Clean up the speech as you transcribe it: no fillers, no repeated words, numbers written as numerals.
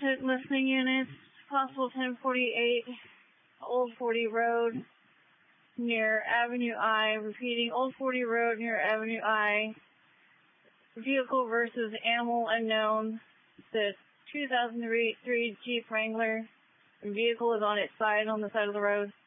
listening units. Possible 1048 Old 40 Road near Avenue I. Repeating, Old 40 Road near Avenue I. Vehicle versus animal unknown. The 2003 Jeep Wrangler. The vehicle is on its side, on the side of the road.